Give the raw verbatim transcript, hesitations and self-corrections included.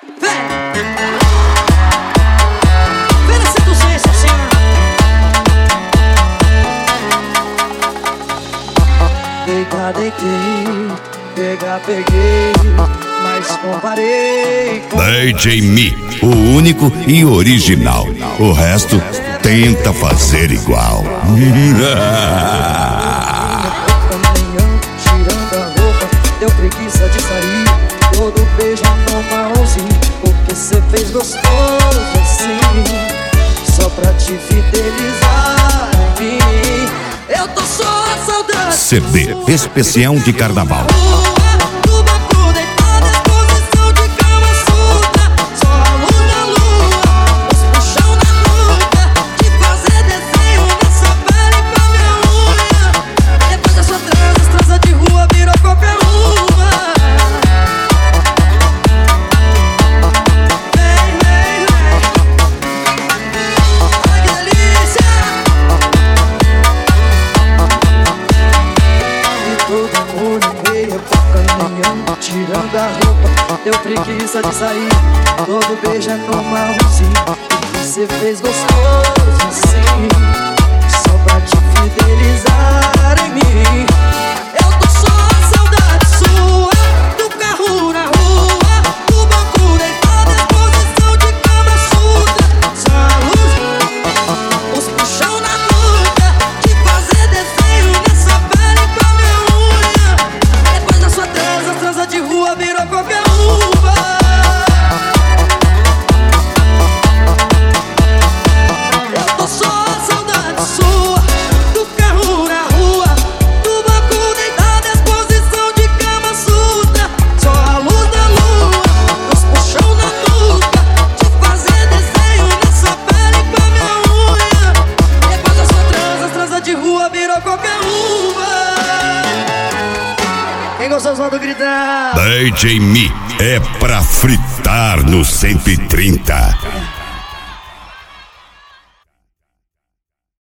Deitar, deitei, pegar, peguei, mas comparei com D J Mi, o único e original. O resto tenta fazer igual. tirando a roupa, deu preguiça de sair. Todo beijo no marronzinho, porque cê fez gostoso assim, só pra te fidelizar em mim. Eu tô só a saudade. C D especial de carnaval. Tirando a roupa, deu preguiça de sair. Todo beijo é no marronzinho, você fez gostoso assim, só pra te fidelizar em mim. Eu tô só a saudade sua, do carro na rua, do banco deitado, exposição de cama suja. Só a luz, os puxão na nuca, de fazer desenho nessa pele com a minha unha. Depois da sua transa, transa de rua virou qualquer uma. Eu tô só a saudade sua, do carro na rua, do banco deitado, exposição de cama suja. Só a luz da lua, os puxão na nuca, de fazer desenho nessa pele com a minha unha. Depois da sua transa, transa de rua virou qualquer uma. Quem gostou, solta o gritar. D J Mi é pra fritar no cento e trinta.